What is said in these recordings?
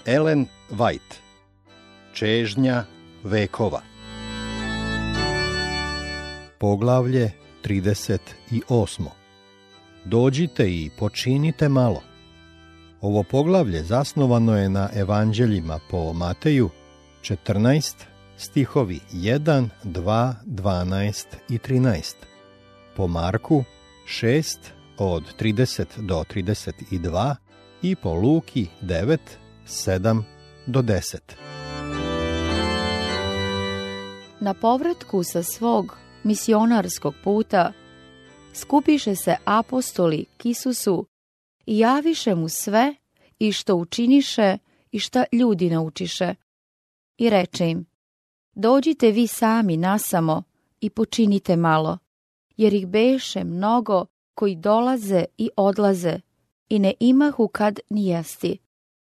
Ellen White. Čežnja vekova. Poglavlje 38. Dođite i počinite malo. Ovo poglavlje zasnovano je na evanđeljima po Mateju 14, stihovi 1, 2, 12 i 13. Po Marku 6, od 30 do 32 i po Luki 9, 7 do 10. Na povratku sa svog misionarskog puta skupiše se apostoli k Isusu i javiše mu sve i što učiniše i šta ljudi naučiše. I reče im: dođite vi sami nasamo i počinite malo, jer ih beše mnogo koji dolaze i odlaze i ne imahu kad ni jesti.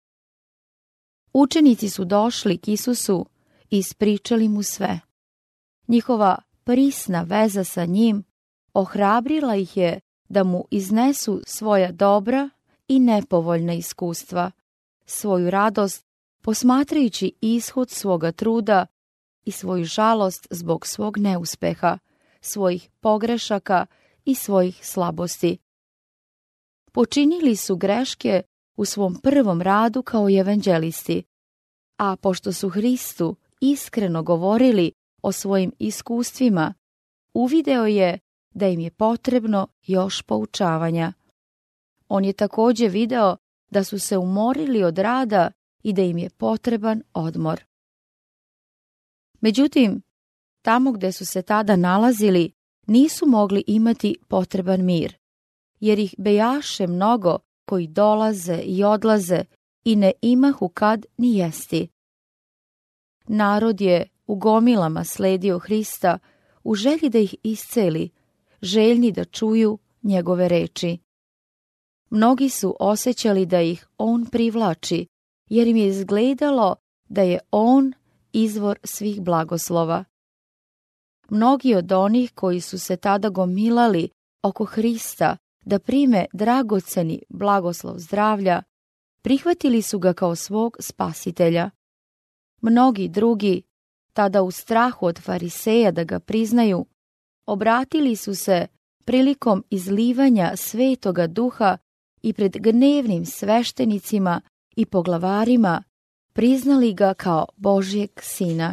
Učenici su došli k Isusu i ispričali mu sve. Njihova prisna veza sa njim ohrabrila ih je da mu iznesu svoja dobra i nepovoljna iskustva, svoju radost posmatrajući ishod svoga truda i svoju žalost zbog svog neuspeha, svojih pogrešaka i svojih slabosti. Počinili su greške u svom prvom radu kao evanđelisti, a pošto su Hristu iskreno govorili o svojim iskustvima, uvideo je da im je potrebno još poučavanja. On je također video da su se umorili od rada i da im je potreban odmor. Međutim, tamo gde su se tada nalazili, nisu mogli imati potreban mir, jer ih bejaše mnogo koji dolaze i odlaze i ne imahu kad ni jesti. Narod je u gomilama sledio Hrista u želji da ih isceli, željni da čuju njegove reči. Mnogi su osjećali da ih on privlači, jer im je izgledalo da je on izvor svih blagoslova. Mnogi od onih koji su se tada gomilali oko Hrista da prime dragoceni blagoslov zdravlja, prihvatili su ga kao svog spasitelja. Mnogi drugi, tada u strahu od fariseja da ga priznaju, obratili su se prilikom izlivanja Svetoga Duha i pred gnevnim sveštenicima i poglavarima priznali ga kao Božjeg sina.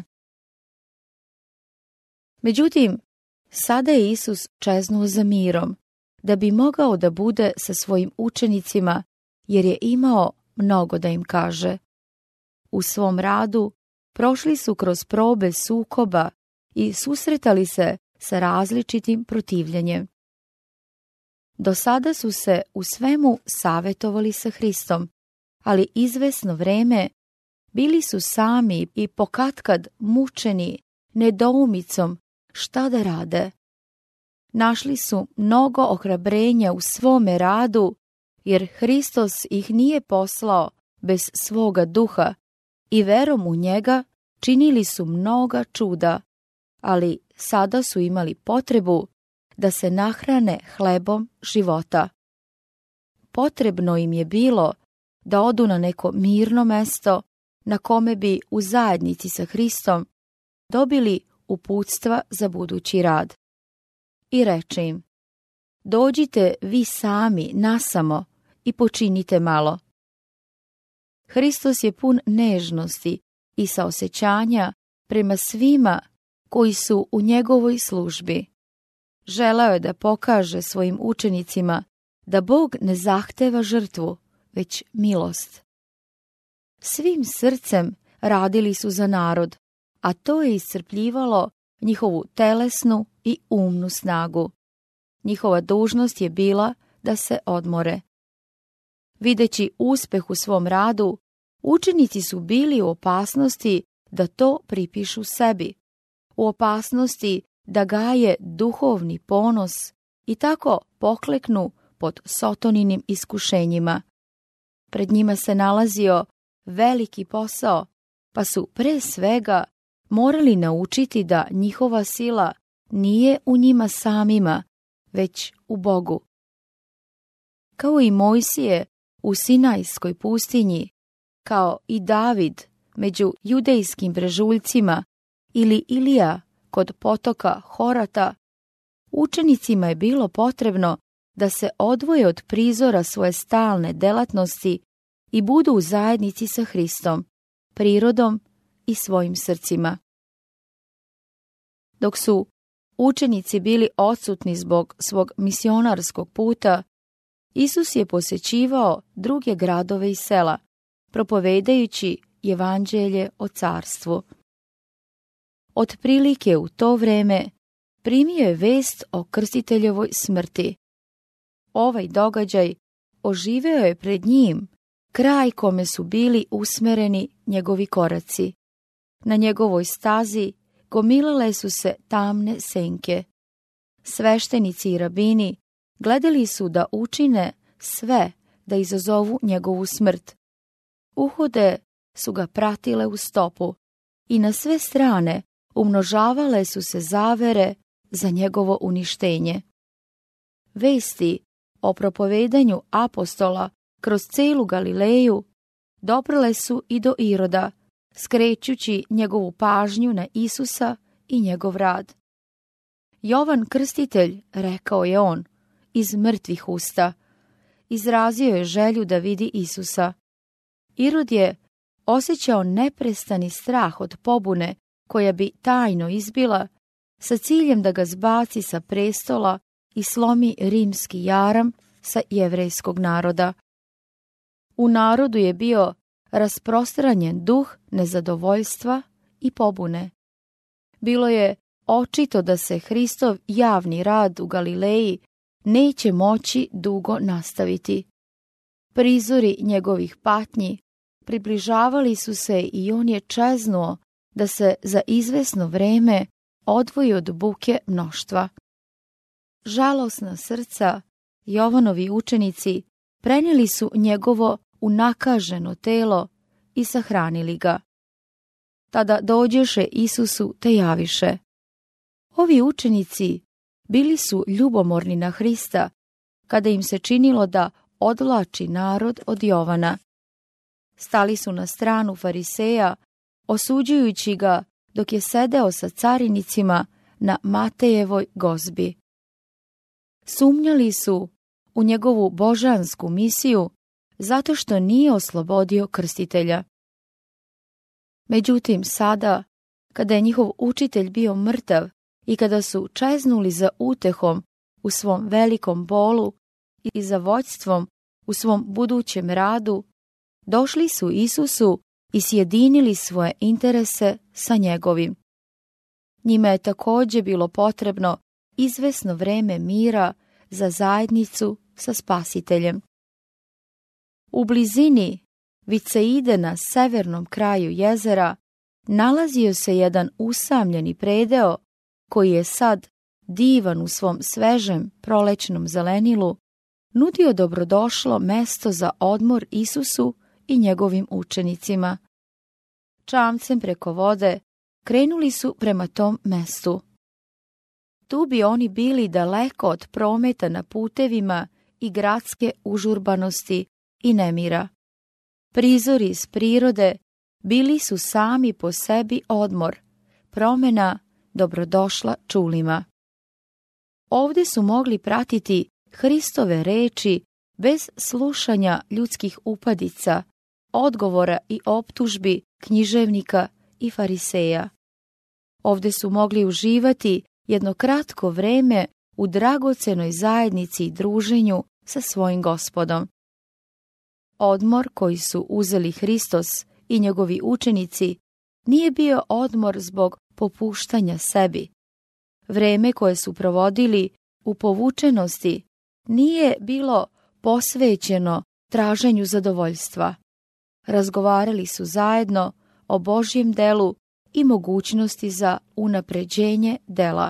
Međutim, sada je Isus čeznuo za mirom, da bi mogao da bude sa svojim učenicima, jer je imao mnogo da im kaže. U svom radu prošli su kroz probe sukoba i susretali se sa različitim protivljenjem. Do sada su se u svemu savetovali sa Hristom, ali izvesno vreme bili su sami i pokatkad mučeni nedoumicom šta da rade. Našli su mnogo ohrabrenja u svome radu, jer Hristos ih nije poslao bez svoga duha i verom u njega činili su mnoga čuda, ali sada su imali potrebu da se nahrane hlebom života. Potrebno im je bilo da odu na neko mirno mesto na kome bi u zajednici sa Hristom dobili uputstva za budući rad. I reče im: dođite vi sami nasamo i počinite malo. Hristos je pun nežnosti i saosećanja prema svima koji su u njegovoj službi. Želeo je da pokaže svojim učenicima da Bog ne zahteva žrtvu, već milost. Svim srcem radili su za narod, a to je iscrpljivalo njihovu telesnu i umnu snagu. Njihova dužnost je bila da se odmore. Videći uspeh u svom radu, učenici su bili u opasnosti da to pripišu sebi, u opasnosti da gaje duhovni ponos i tako pokleknu pod Sotoninim iskušenjima. Pred njima se nalazio veliki posao, pa su pre svega morali naučiti da njihova sila nije u njima samima, već u Bogu. Kao i Mojsije u Sinajskoj pustinji, kao i David među judejskim brežuljcima ili Ilija kod potoka Horata, učenicima je bilo potrebno da se odvoje od prizora svoje stalne delatnosti i budu u zajednici sa Hristom, prirodom i svojim srcima. Dok su učenici bili odsutni zbog svog misionarskog puta, Isus je posjećivao druge gradove i sela, propovedajući evanđelje o carstvu. Otprilike u to vreme primio je vest o krstiteljevoj smrti. Ovaj događaj oživeo je pred njim kraj kome su bili usmereni njegovi koraci. Na njegovoj stazi gomilale su se tamne senke. Sveštenici i rabini gledali su da učine sve da izazovu njegovu smrt. Uhode su ga pratile u stopu i na sve strane umnožavale su se zavere za njegovo uništenje. Vesti o propovedanju apostola kroz celu Galileju doprle su i do Iroda, skrećući njegovu pažnju na Isusa i njegov rad. Jovan Krstitelj, rekao je on, iz mrtvih usta, izrazio je želju da vidi Isusa. Irod je osjećao neprestani strah od pobune koja bi tajno izbila sa ciljem da ga zbaci sa prestola i slomi rimski jaram sa jevrejskog naroda. U narodu je bio rasprostranjen duh nezadovoljstva i pobune. Bilo je očito da se Hristov javni rad u Galileji neće moći dugo nastaviti. Prizori njegovih patnji približavali su se i on je čeznuo da se za izvesno vreme odvoji od buke mnoštva. Žalosna srca Jovanovi učenici prenijeli su njegovo unakaženo telo i sahranili ga. Tada dođeše Isusu te javiše. Ovi učenici bili su ljubomorni na Hrista, kada im se činilo da odvlači narod od Jovana. Stali su na stranu fariseja, osuđujući ga dok je sedeo sa carinicima na Matejevoj gozbi. Sumnjali su u njegovu božansku misiju zato što nije oslobodio krstitelja. Međutim, sada, kada je njihov učitelj bio mrtav i kada su čeznuli za utehom u svom velikom bolu i za vođstvom u svom budućem radu, došli su Isusu i sjedinili svoje interese sa njegovim. Njima je također bilo potrebno izvesno vreme mira za zajednicu sa Spasiteljem. U blizini Viceide na severnom kraju jezera nalazio se jedan usamljeni predeo koji je sad, divan u svom svežem prolećnom zelenilu, nudio dobrodošlo mesto za odmor Isusu i njegovim učenicima. Čamcem preko vode krenuli su prema tom mestu. Tu bi oni bili daleko od prometa na putevima i gradske užurbanosti i nemira. Prizori iz prirode bili su sami po sebi odmor, promjena dobrodošla čulima. Ovdje su mogli pratiti Hristove reči bez slušanja ljudskih upadica, odgovora i optužbi književnika i fariseja. Ovdje su mogli uživati jedno kratko vreme u dragocenoj zajednici i druženju sa svojim Gospodom. Odmor koji su uzeli Hristos i njegovi učenici nije bio odmor zbog popuštanja sebi. Vreme koje su provodili u povučenosti nije bilo posvećeno traženju zadovoljstva. Razgovarali su zajedno o Božjem delu i mogućnosti za unapređenje dela.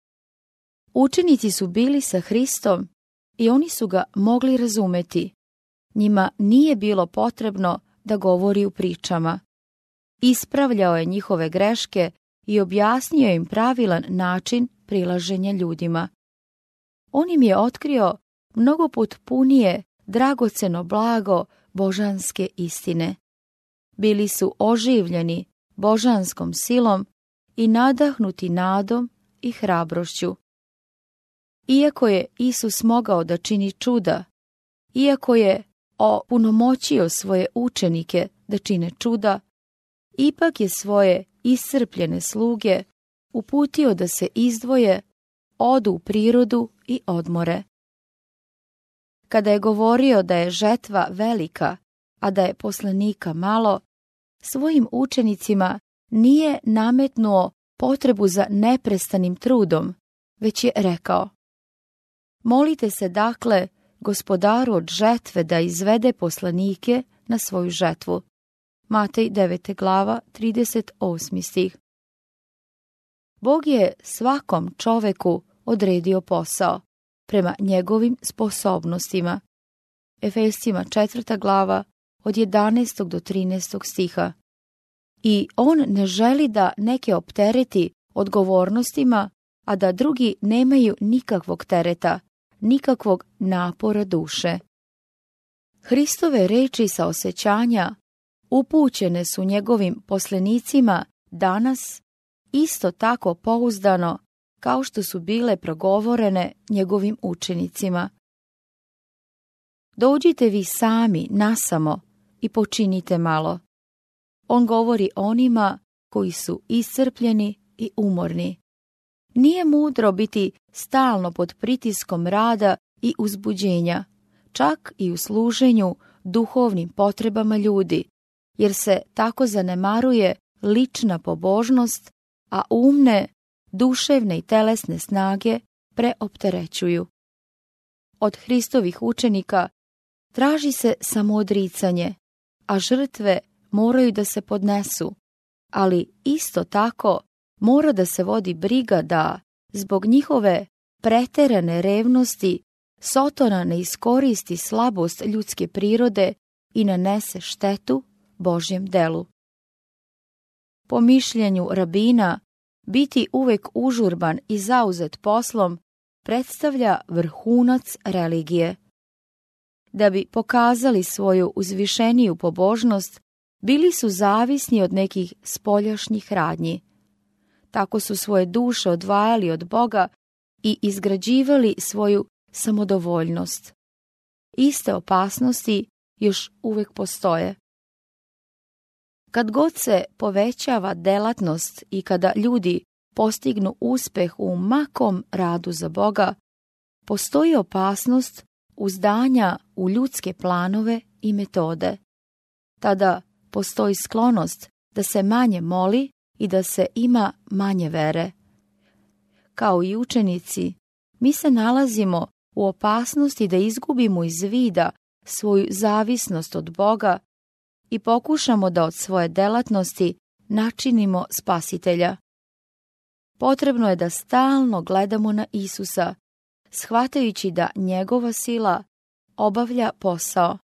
Učenici su bili sa Hristom i oni su ga mogli razumeti. Njima nije bilo potrebno da govori u pričama. Ispravljao je njihove greške i objasnio im pravilan način prilaženja ljudima. On im je otkrio mnogo potpunije dragoceno blago božanske istine. bili su oživljeni božanskom silom i nadahnuti nadom i hrabrošću. Iako je Isus mogao da čini čuda, iako je opunomoćio svoje učenike da čine čuda, ipak je svoje iscrpljene sluge uputio da se izdvoje, odu u prirodu i odmore. Kada je govorio da je žetva velika, a da je poslanika malo, svojim učenicima nije nametnuo potrebu za neprestanim trudom, već je rekao: molite se dakle Gospodaru od žetve da izvede poslanike na svoju žetvu. Matej 9. glava 38. stih. Bog je svakom čoveku odredio posao prema njegovim sposobnostima. Efescima 4. glava od 11. do 13. stiha. I on ne želi da neke optereti odgovornostima, a da drugi nemaju nikakvog tereta, nikakvog napora duše. Hristove reči saosećanja upućene su njegovim poslanicima danas isto tako pouzdano kao što su bile progovorene njegovim učenicima. Dođite vi sami nasamo i počinite malo. On govori onima koji su iscrpljeni i umorni. Nije mudro biti stalno pod pritiskom rada i uzbuđenja, čak i u služenju duhovnim potrebama ljudi, jer se tako zanemaruje lična pobožnost, a umne, duševne i telesne snage preopterećuju. Od Hristovih učenika traži se samoodricanje, a žrtve moraju da se podnesu, ali isto tako mora da se vodi briga da, zbog njihove preterane revnosti, Sotona ne iskoristi slabost ljudske prirode i nanese štetu Božjem delu. Po mišljenju rabina, biti uvek užurban i zauzet poslom predstavlja vrhunac religije. Da bi pokazali svoju uzvišeniju pobožnost, bili su zavisni od nekih spoljašnjih radnji. Tako su svoje duše odvajali od Boga i izgrađivali svoju samodovoljnost. Iste opasnosti još uvek postoje. Kad god se povećava delatnost i kada ljudi postignu uspeh u makom radu za Boga, postoji opasnost uzdanja u ljudske planove i metode. Tada postoji sklonost da se manje moli i da se ima manje vere. Kao i učenici, mi se nalazimo u opasnosti da izgubimo iz vida svoju zavisnost od Boga i pokušamo da od svoje delatnosti načinimo spasitelja. Potrebno je da stalno gledamo na Isusa, shvatajući da njegova sila obavlja posao.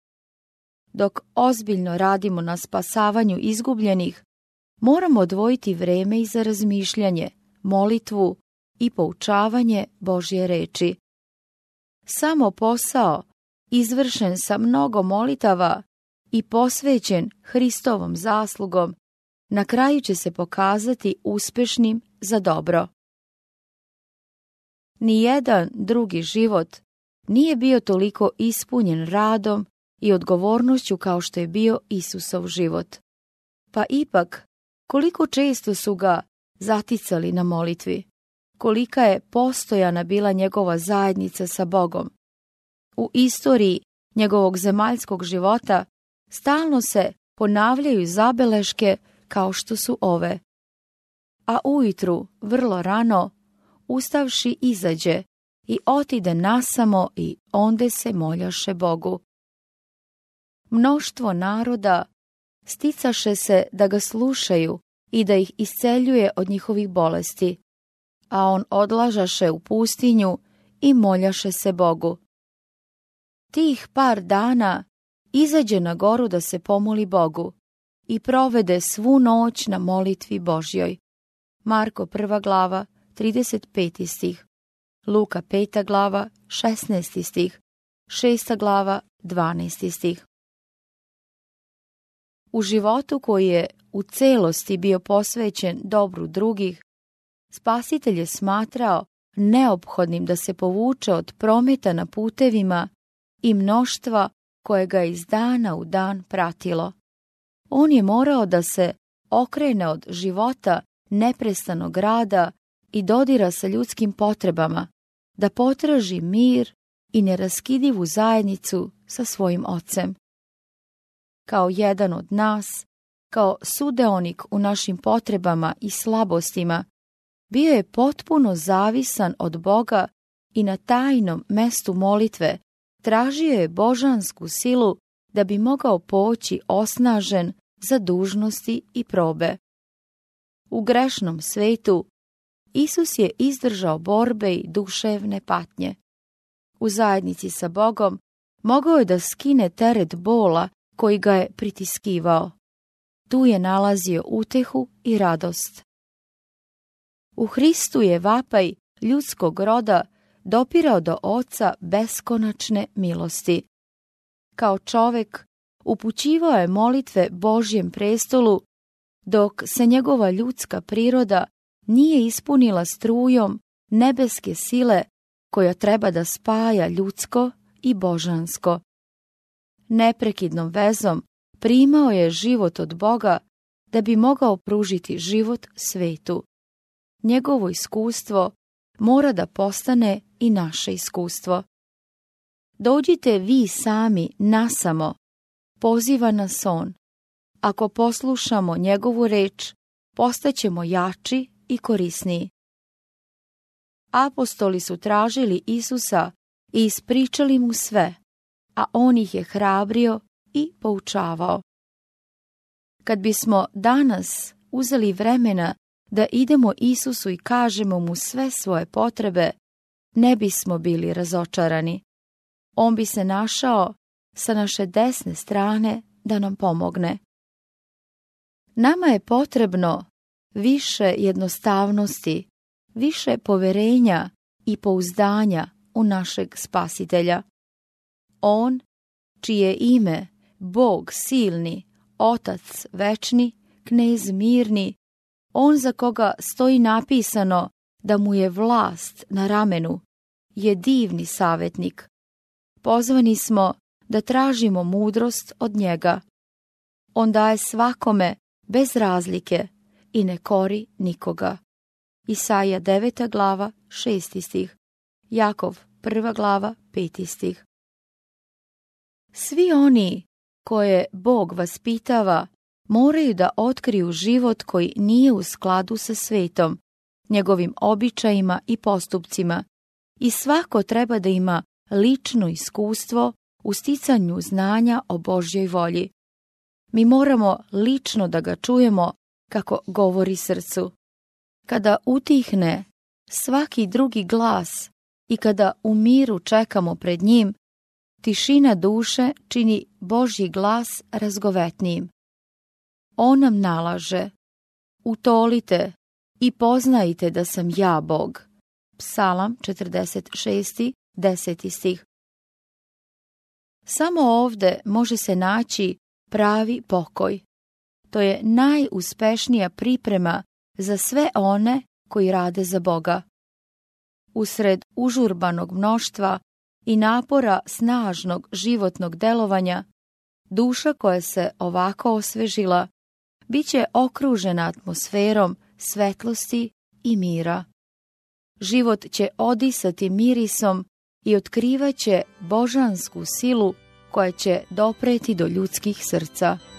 Dok ozbiljno radimo na spasavanju izgubljenih, moramo odvojiti vreme i za razmišljanje, molitvu i poučavanje Božje reči. Samo posao, izvršen sa mnogo molitava i posvećen Hristovom zaslugom, na kraju će se pokazati uspešnim za dobro. Nijedan drugi život nije bio toliko ispunjen radom i odgovornošću kao što je bio Isusov život. Pa ipak, koliko često su ga zaticali na molitvi, kolika je postojana bila njegova zajednica sa Bogom. U istoriji njegovog zemaljskog života stalno se ponavljaju zabeleške kao što su ove. A ujutru, vrlo rano, ustavši izađe i otide nasamo i onde se moljaše Bogu. Mnoštvo naroda sticaše se da ga slušaju i da ih isceljuje od njihovih bolesti, a on odlažaše u pustinju i moljaše se Bogu. Tih par dana izađe na goru da se pomoli Bogu i provede svu noć na molitvi Božjoj. Marko 1. glava 35. stih, Luka 5. glava 16. stih, 6. glava 12. stih. U životu koji je u celosti bio posvećen dobru drugih, Spasitelj je smatrao neophodnim da se povuče od prometa na putevima i mnoštva koje ga iz dana u dan pratilo. On je morao da se okrene od života neprestanog rada i dodira sa ljudskim potrebama, da potraži mir i neraskidivu zajednicu sa svojim Ocem. Kao jedan od nas, kao sudeonik u našim potrebama i slabostima, bio je potpuno zavisan od Boga i na tajnom mestu molitve tražio je božansku silu da bi mogao poći osnažen za dužnosti i probe. U grešnom svetu Isus je izdržao borbe i duševne patnje. U zajednici sa Bogom mogao je da skine teret bola koji ga je pritiskivao. Tu je nalazio utehu i radost. U Hristu je vapaj ljudskog roda dopirao do Oca beskonačne milosti. Kao čovek upućivao je molitve Božjem prestolu, dok se njegova ljudska priroda nije ispunila strujom nebeske sile koja treba da spaja ljudsko i božansko. Neprekidnom vezom primao je život od Boga da bi mogao pružiti život svetu. Njegovo iskustvo mora da postane i naše iskustvo. Dođite vi sami nasamo, poziva nas on. Ako poslušamo njegovu reč, postaćemo jači i korisniji. Apostoli su tražili Isusa i ispričali mu sve, a on ih je hrabrio i poučavao. Kad bismo danas uzeli vremena da idemo Isusu i kažemo mu sve svoje potrebe, ne bismo bili razočarani. On bi se našao sa naše desne strane da nam pomogne. Nama je potrebno više jednostavnosti, više poverenja i pouzdanja u našeg Spasitelja. On, čije ime Bog silni, Otac večni, Knez mirni, on za koga stoji napisano da mu je vlast na ramenu, je divni savjetnik. Pozvani smo da tražimo mudrost od njega. On daje svakome bez razlike i ne kori nikoga. Isaija 9. glava 6. stih, Jakov 1. glava 5. stih. Svi oni koje Bog vaspitava moraju da otkriju život koji nije u skladu sa svetom, njegovim običajima i postupcima, i svako treba da ima lično iskustvo u sticanju znanja o Božjoj volji. Mi moramo lično da ga čujemo kako govori srcu. Kada utihne svaki drugi glas i kada u miru čekamo pred njim, tišina duše čini Božji glas razgovetnijim. On nam nalaže: utolite i poznajte da sam ja Bog. Psalam 46. 10. stih. Samo ovde može se naći pravi pokoj. To je najuspešnija priprema za sve one koji rade za Boga. Usred užurbanog mnoštva i napora snažnog životnog delovanja, duša koja se ovako osvežila biće okružena atmosferom svetlosti i mira. Život će odisati mirisom i otkrivaće božansku silu koja će dopreti do ljudskih srca.